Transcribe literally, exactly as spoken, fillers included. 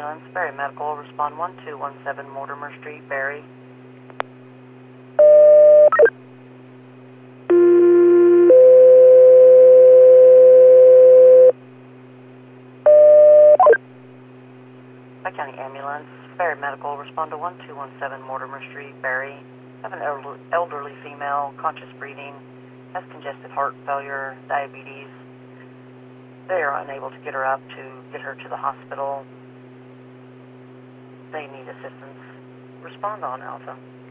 ambulance, Barry Medical, respond one two one seven Mortimer Street, Barry. County Ambulance, Barry Medical, respond to one two one seven Mortimer Street, Barry. Have an elderly, elderly female, conscious breathing, has congestive heart failure, diabetes. They are unable to get her up to get her to the hospital. They need assistance. Respond on Alpha.